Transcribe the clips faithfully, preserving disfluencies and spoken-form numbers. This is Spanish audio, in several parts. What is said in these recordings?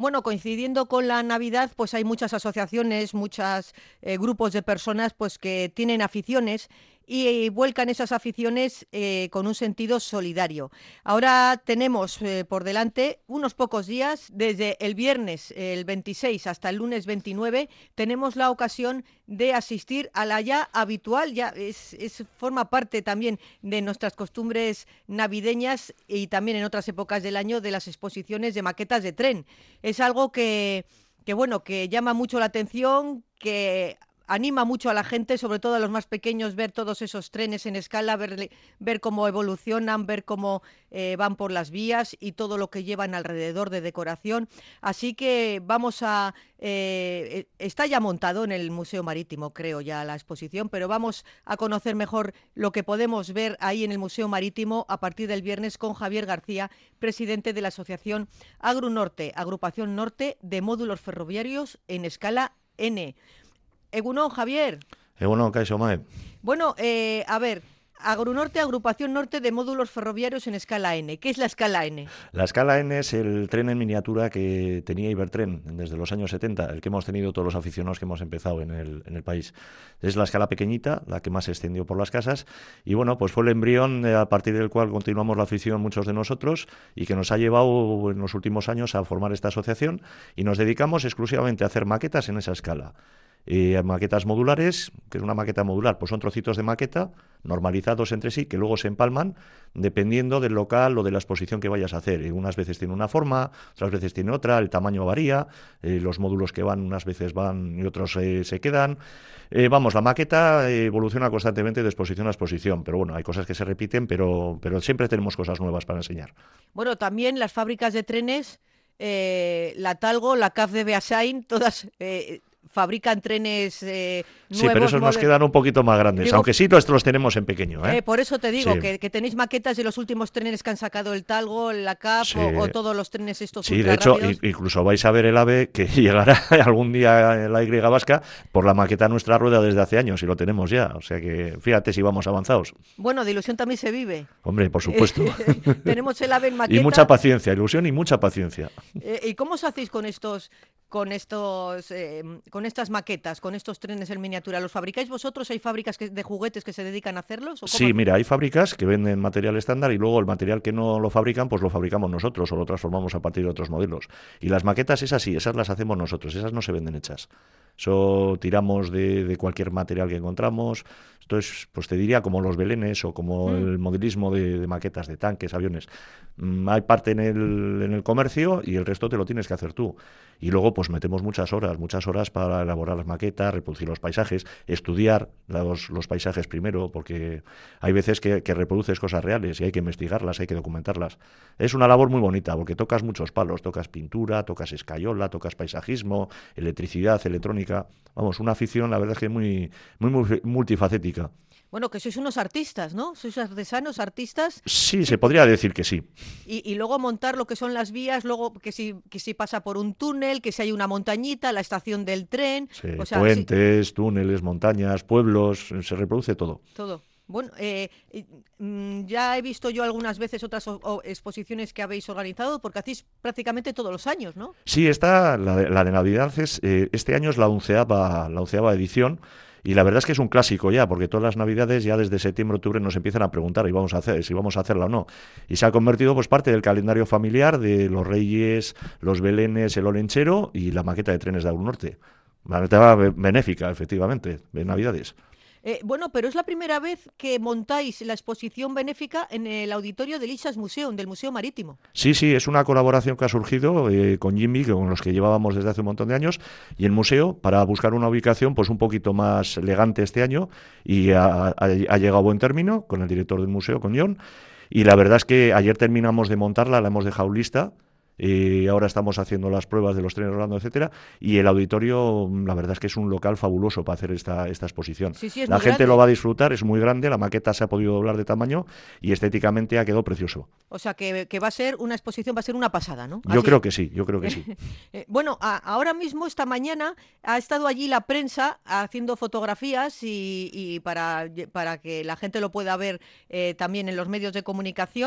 Bueno, coincidiendo con la Navidad, pues hay muchas asociaciones, muchos eh, grupos de personas pues que tienen aficiones y, y vuelcan esas aficiones eh, con un sentido solidario. Ahora tenemos eh, por delante unos pocos días, desde el viernes el veintiséis hasta el lunes veintinueve, tenemos la ocasión de asistir a la ya habitual, ya es, es forma parte también de nuestras costumbres navideñas y también en otras épocas del año, de las exposiciones de maquetas de tren. Es algo que, que bueno, que llama mucho la atención, que anima mucho a la gente, sobre todo a los más pequeños, ver todos esos trenes en escala, ver, ver cómo evolucionan, ver cómo eh, van por las vías y todo lo que llevan alrededor de decoración. Así que vamos a... Eh, está ya montado en el Museo Marítimo, creo ya, la exposición, pero vamos a conocer mejor lo que podemos ver ahí en el Museo Marítimo a partir del viernes con Javier García, presidente de la Asociación Agrunorte, Agrupación Norte de Módulos Ferroviarios en escala N. Egunon, Javier. Egunon, Kaixo Mae. Bueno, eh, a ver, Agrunorte, Agrupación Norte de Módulos Ferroviarios en escala N. ¿Qué es la escala N? La escala N es el tren en miniatura que tenía Ibertren desde los años setenta, el que hemos tenido todos los aficionados que hemos empezado en el, en el país. Es la escala pequeñita, la que más se extendió por las casas, y bueno, pues fue el embrión a partir del cual continuamos la afición muchos de nosotros y que nos ha llevado en los últimos años a formar esta asociación, y nos dedicamos exclusivamente a hacer maquetas en esa escala. Eh, maquetas modulares, que es una maqueta modular, pues son trocitos de maqueta normalizados entre sí, que luego se empalman dependiendo del local o de la exposición que vayas a hacer. Eh, unas veces tiene una forma, otras veces tiene otra, el tamaño varía, eh, los módulos que van unas veces van y otros eh, se quedan. Eh, vamos, la maqueta eh, evoluciona constantemente de exposición a exposición, pero bueno, hay cosas que se repiten, pero, pero siempre tenemos cosas nuevas para enseñar. Bueno, también las fábricas de trenes, eh, la Talgo, la C A F de Beasain, todas... Eh, fabrican trenes eh, nuevos. Sí, pero esos nos quedan un poquito más grandes, digo, aunque sí los, los tenemos en pequeño. ¿eh? Eh, por eso te digo, sí. que, que tenéis maquetas de los últimos trenes que han sacado el Talgo, la C A F sí. o, o todos los trenes estos Sí, de hecho, rápidos. Incluso vais a ver el AVE que llegará algún día en la Y vasca por la maqueta nuestra rueda desde hace años y lo tenemos ya. O sea que fíjate si vamos avanzados. Bueno, de ilusión también se vive. Hombre, por supuesto. Tenemos el AVE en maqueta. Y mucha paciencia, ilusión y mucha paciencia. Eh, ¿Y cómo os hacéis con estos... con estos eh, con estas maquetas, con estos trenes en miniatura? ¿Los fabricáis vosotros? ¿Hay fábricas que, de juguetes que se dedican a hacerlos? ¿O sí, mira, hay fábricas que venden material estándar y luego el material que no lo fabrican, pues lo fabricamos nosotros o lo transformamos a partir de otros modelos. Y las maquetas, esas sí, esas las hacemos nosotros, esas no se venden hechas. Eso tiramos de, de cualquier material que encontramos. Esto es, pues te diría, como los belenes o como mm. el modelismo de, de maquetas de tanques, aviones. Mm, hay parte en el, en el comercio y el resto te lo tienes que hacer tú. Y luego pues metemos muchas horas, muchas horas para elaborar las maquetas, reproducir los paisajes, estudiar los, los paisajes primero, porque hay veces que, que reproduces cosas reales y hay que investigarlas, hay que documentarlas. Es una labor muy bonita porque tocas muchos palos, tocas pintura, tocas escayola, tocas paisajismo, electricidad, electrónica. Vamos, una afición, la verdad es que muy, muy multifacética. Bueno, que sois unos artistas, ¿no? Sois artesanos, artistas. Sí, se podría decir que sí. Y, y luego montar lo que son las vías, luego que si, que si pasa por un túnel, que si hay una montañita, la estación del tren. Sí, o sea, puentes, sí. túneles, montañas, pueblos, se reproduce todo. Todo. Bueno, eh, eh, ya he visto yo algunas veces otras o, o exposiciones que habéis organizado, porque hacéis prácticamente todos los años, ¿no? Sí, esta, la de, la de Navidad, es, eh, este año es la onceava, la onceava edición. Y la verdad es que es un clásico ya, porque todas las Navidades ya desde septiembre, octubre nos empiezan a preguntar y vamos a hacer, si vamos a hacerla o no. Y se ha convertido pues parte del calendario familiar de los Reyes, los Belenes, el Olenchero y la maqueta de trenes de Agrunorte. Una maqueta benéfica, efectivamente, de Navidades. Eh, bueno, pero es la primera vez que montáis la exposición benéfica en el auditorio del Ixas Museum, del Museo Marítimo. Sí, sí, es una colaboración que ha surgido eh, con Jimmy, con los que llevábamos desde hace un montón de años, y el museo, para buscar una ubicación pues un poquito más elegante este año, y ha, ha, ha llegado a buen término con el director del museo, con John, y la verdad es que ayer terminamos de montarla, la hemos dejado lista. Eh, ahora estamos haciendo las pruebas de los trenes rodando, etcétera, y el auditorio, la verdad es que es un local fabuloso para hacer esta, esta exposición. Sí, sí, es la muy gente grande. Lo va a disfrutar, es muy grande, la maqueta se ha podido doblar de tamaño y estéticamente ha quedado precioso. O sea, que, que va a ser una exposición, va a ser una pasada, ¿no? Yo Así. creo que sí, yo creo que sí. eh, bueno, a, ahora mismo, esta mañana, ha estado allí la prensa haciendo fotografías y, y para, para que la gente lo pueda ver eh, también en los medios de comunicación.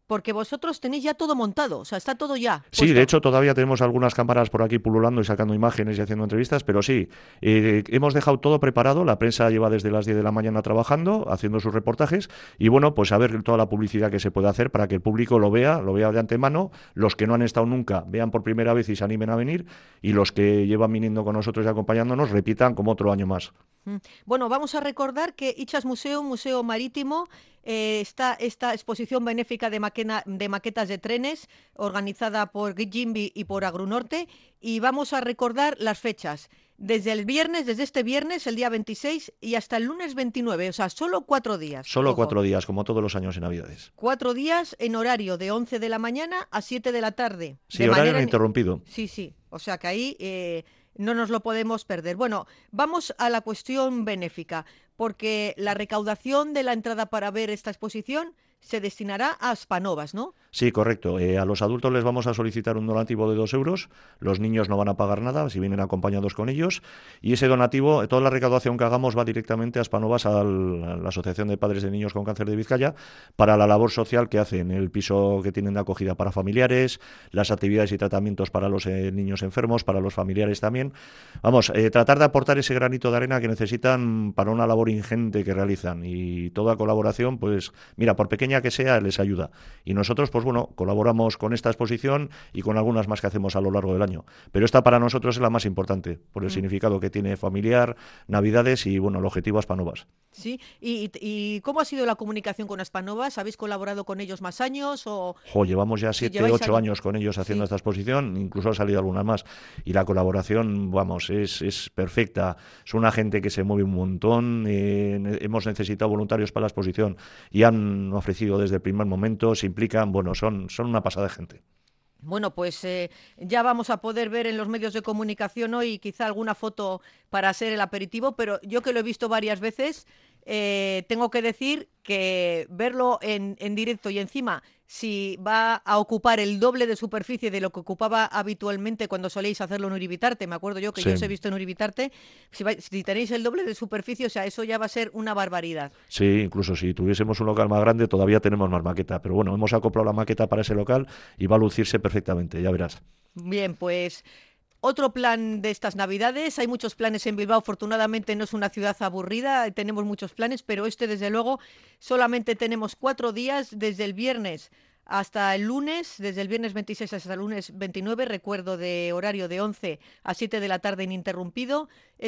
porque vosotros tenéis ya todo montado, o sea, está todo ya Sí, puesto. de hecho todavía tenemos algunas cámaras por aquí pululando y sacando imágenes y haciendo entrevistas, pero sí, eh, hemos dejado todo preparado, la prensa lleva desde las diez de la mañana trabajando, haciendo sus reportajes y bueno, pues a ver toda la publicidad que se puede hacer para que el público lo vea, lo vea de antemano, los que no han estado nunca vean por primera vez y se animen a venir y los que llevan viniendo con nosotros y acompañándonos repitan como otro año más. Mm. Bueno, vamos a recordar que Ichas Museo, Museo Marítimo, eh, está esta exposición benéfica de, maquena- de maquetas de trenes organizada por Gimbi y por Agrunorte, y vamos a recordar las fechas. Desde el viernes, desde este viernes, el día veintiséis, y hasta el lunes veintinueve, o sea, solo cuatro días. Solo Ojo. cuatro días, como todos los años en Navidades. Cuatro días en horario de once de la mañana a siete de la tarde. Sí, de horario manera... ininterrumpido. Sí, sí, o sea que ahí eh, no nos lo podemos perder. Bueno, vamos a la cuestión benéfica, porque la recaudación de la entrada para ver esta exposición se destinará a Aspanovas, ¿no? Sí, correcto. Eh, a los adultos les vamos a solicitar un donativo de dos euros. Los niños no van a pagar nada si vienen acompañados con ellos. Y ese donativo, toda la recaudación que hagamos va directamente a Aspanovas, al- a la Asociación de Padres de Niños con Cáncer de Vizcaya, para la labor social que hacen, el piso que tienen de acogida para familiares, las actividades y tratamientos para los eh, niños enfermos, para los familiares también. Vamos, eh, tratar de aportar ese granito de arena que necesitan para una labor ingente que realizan. Y toda colaboración, pues, mira, por pequeña que sea, les ayuda. Y nosotros, pues bueno, colaboramos con esta exposición y con algunas más que hacemos a lo largo del año. Pero esta para nosotros es la más importante, por el Mm. significado que tiene familiar, Navidades y, bueno, el objetivo Aspanovas. Sí. ¿Y, y cómo ha sido la comunicación con Aspanovas? ¿Habéis colaborado con ellos más años o...? Jo, llevamos ya Si siete, lleváis ocho años. años con ellos haciendo Sí. esta exposición, incluso ha salido alguna más. Y la colaboración, vamos, es, es perfecta. Es una gente que se mueve un montón. eh, ne- hemos necesitado voluntarios para la exposición y han ofrecido desde el primer momento, se implican, bueno, son, son una pasada de gente. Bueno, pues eh, ya vamos a poder ver en los medios de comunicación hoy quizá alguna foto para hacer el aperitivo, pero yo que lo he visto varias veces, eh, tengo que decir que verlo en, en directo y encima, si va a ocupar el doble de superficie de lo que ocupaba habitualmente cuando solíais hacerlo en Uribitarte, me acuerdo yo que Sí. yo os he visto en Uribitarte, si, vais- si tenéis el doble de superficie, o sea, eso ya va a ser una barbaridad. Sí, incluso si tuviésemos un local más grande, todavía tenemos más maqueta. Pero bueno, hemos acoplado la maqueta para ese local y va a lucirse perfectamente, ya verás. Bien, pues otro plan de estas Navidades. Hay muchos planes en Bilbao. Afortunadamente no es una ciudad aburrida. Tenemos muchos planes, pero este, desde luego, solamente tenemos cuatro días desde el viernes hasta el lunes, desde el viernes veintiséis hasta el lunes veintinueve, recuerdo de horario de once a siete de la tarde ininterrumpido,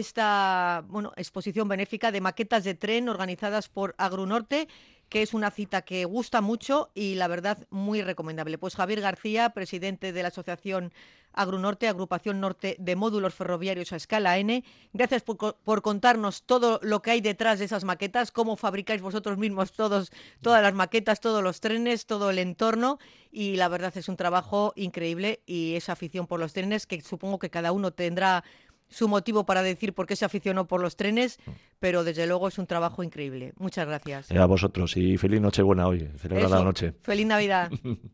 esta bueno, exposición benéfica de maquetas de tren organizadas por Agrunorte, que es una cita que gusta mucho y la verdad muy recomendable. Pues Javier García, presidente de la Asociación Agrunorte, Agrupación Norte de Módulos Ferroviarios a Escala N, gracias por, co- por contarnos todo lo que hay detrás de esas maquetas, cómo fabricáis vosotros mismos todos, todas las maquetas, todos los trenes, todo el entorno, y la verdad es un trabajo increíble y esa afición por los trenes, que supongo que cada uno tendrá su motivo para decir por qué se aficionó por los trenes, pero desde luego es un trabajo increíble. Muchas gracias. Eh, a vosotros y feliz Nochebuena hoy, celebrada la Eso, noche. feliz Navidad.